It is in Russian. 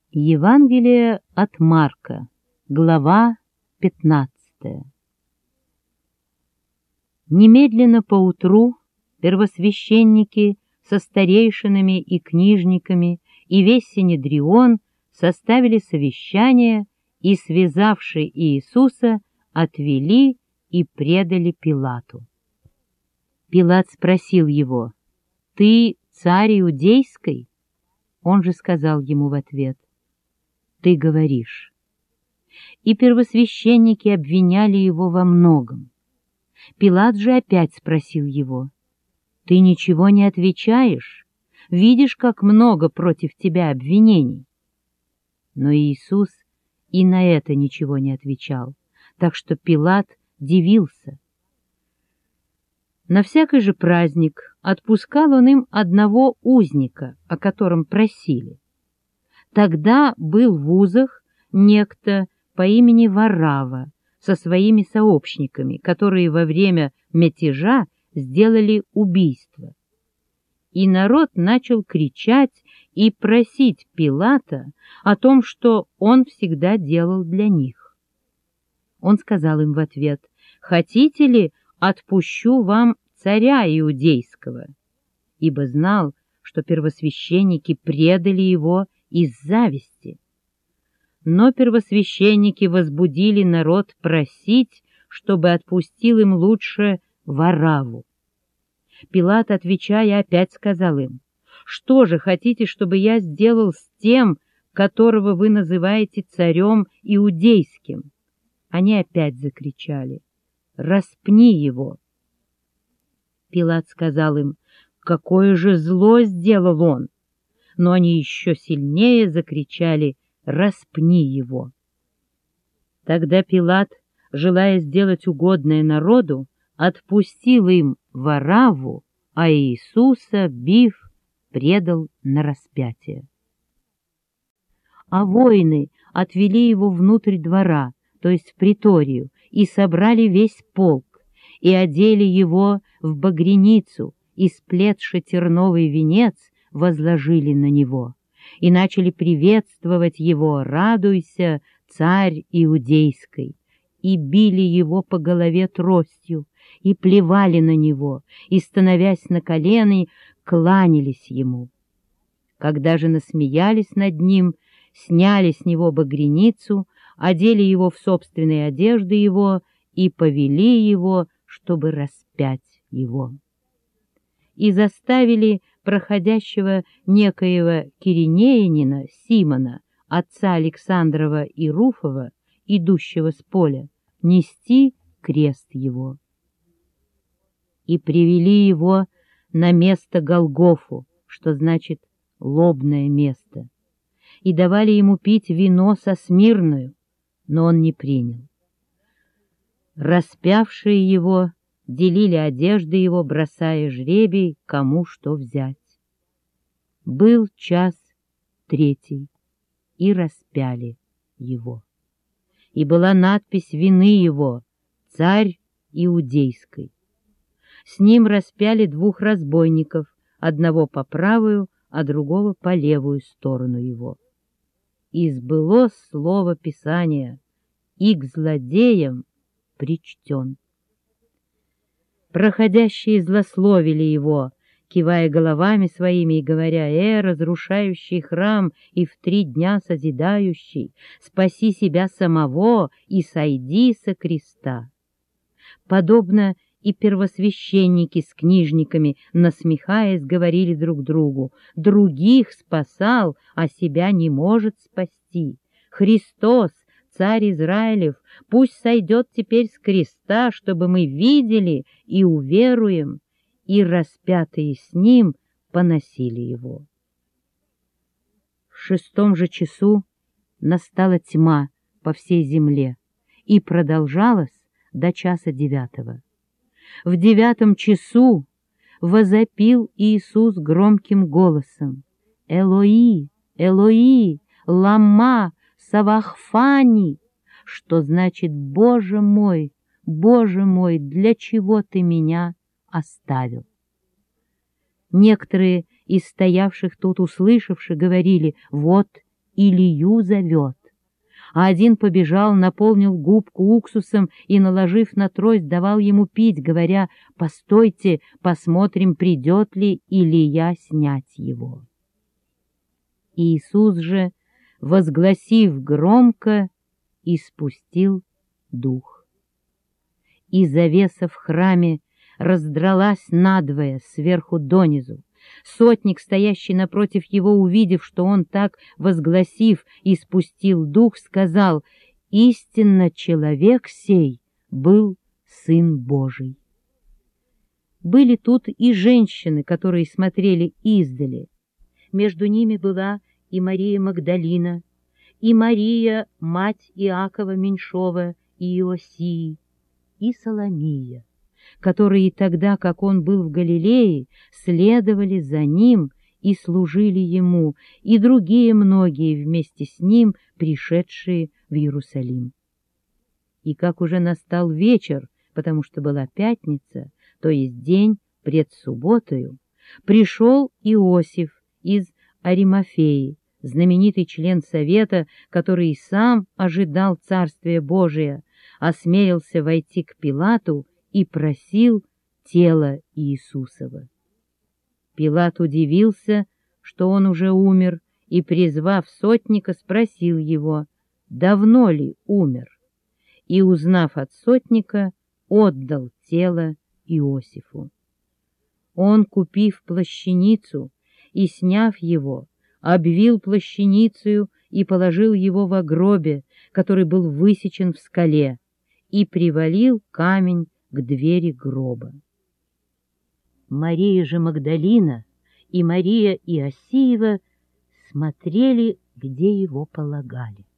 Евангелие от Марка, глава 15. Немедленно поутру первосвященники со старейшинами и книжниками и весь Синедрион составили совещание и, связавши Иисуса, отвели и предали Пилату. Пилат спросил его: «Ты царь иудейский?» Он же сказал ему в ответ: «Ты говоришь». И первосвященники обвиняли его во многом. Пилат же опять спросил его: «Ты ничего не отвечаешь? Видишь, как много против тебя обвинений?» Но Иисус и на это ничего не отвечал, так что Пилат дивился. На всякий же праздник отпускал он им одного узника, о котором просили. Тогда был в узах некто по имени Варава со своими сообщниками, которые во время мятежа сделали убийство. И народ начал кричать и просить Пилата о том, что он всегда делал для них. Он сказал им в ответ: «Хотите ли, отпущу вам царя иудейского?» Ибо знал, что первосвященники предали его из зависти. Но первосвященники возбудили народ просить, чтобы отпустил им лучше Варавву. Пилат, отвечая, опять сказал им: «Что же хотите, чтобы я сделал с тем, которого вы называете царем иудейским?» Они опять закричали: «Распни его!» Пилат сказал им: «Какое же зло сделал он!» Но они еще сильнее закричали: «Распни его!» Тогда Пилат, желая сделать угодное народу, отпустил им Варавву, а Иисуса, бив, предал на распятие. А воины отвели его внутрь двора, то есть в приторию, и собрали весь полк, и одели его в багряницу, и, сплетши терновый венец, возложили на него, и начали приветствовать его: «Радуйся, царь иудейский!» И били его по голове тростью, и плевали на него, и, становясь на колени, кланялись ему. Когда же насмеялись над ним, сняли с него багряницу, одели его в собственные одежды его и повели его, чтобы распять его. И заставили проходящего некоего киринеянина Симона, отца Александрова и Руфова, идущего с поля, нести крест его. И привели его на место Голгофу, что значит лобное место, и давали ему пить вино со смирною, но он не принял. Распявшие его делили одежды его, бросая жребий, кому что взять. Был 3:00, и распяли его. И была надпись вины его: «Царь иудейский». С ним распяли 2 разбойников, одного по правую, а другого по левую сторону его. И сбылось слово Писания: «И к злодеям причтен». Проходящие злословили его, кивая головами своими и говоря: разрушающий храм и в 3 дня созидающий, спаси себя самого и сойди со креста». Подобно и первосвященники с книжниками, насмехаясь, говорили друг другу: «Других спасал, а себя не может спасти. Христос, царь Израилев, пусть сойдет теперь с креста, чтобы мы видели и уверуем». И распятые с ним поносили его. В 6 же часу настала тьма по всей земле и продолжалась до 9 часа. В 9 часу возопил Иисус громким голосом: «Элои, Элои, лама савахфани», что значит: «Боже мой, для чего ты меня оставил?» Некоторые из стоявших тут, услышавши, говорили: «Вот Илью зовет. А один побежал, наполнил губку уксусом и, наложив на трость, давал ему пить, говоря: «Постойте, посмотрим, придет ли Илия снять его». Иисус же, возгласив громко, испустил дух. И завеса в храме раздралась надвое сверху донизу. Сотник, стоящий напротив его, увидев, что он так, возгласив, испустил дух, сказал: «Истинно человек сей был Сын Божий». Были тут и женщины, которые смотрели издали. Между ними была и Мария Магдалина, и Мария, мать Иакова Меньшого и Иосии, и Соломия, которые тогда, как он был в Галилее, следовали за ним и служили ему, и другие многие вместе с ним, пришедшие в Иерусалим. И как уже настал вечер, потому что была пятница, то есть день пред субботою, пришел Иосиф из Аримафеи, знаменитый член совета, который и сам ожидал Царствия Божия, осмелился войти к Пилату и просил тело Иисусова. Пилат удивился, что он уже умер, и, призвав сотника, спросил его, давно ли умер, и, узнав от сотника, отдал тело Иосифу. Он, купив плащаницу и, сняв его, обвил плащаницею и положил его во гробе, который был высечен в скале, и привалил камень к двери гроба. Мария же Магдалина и Мария Иосиева смотрели, где его полагали.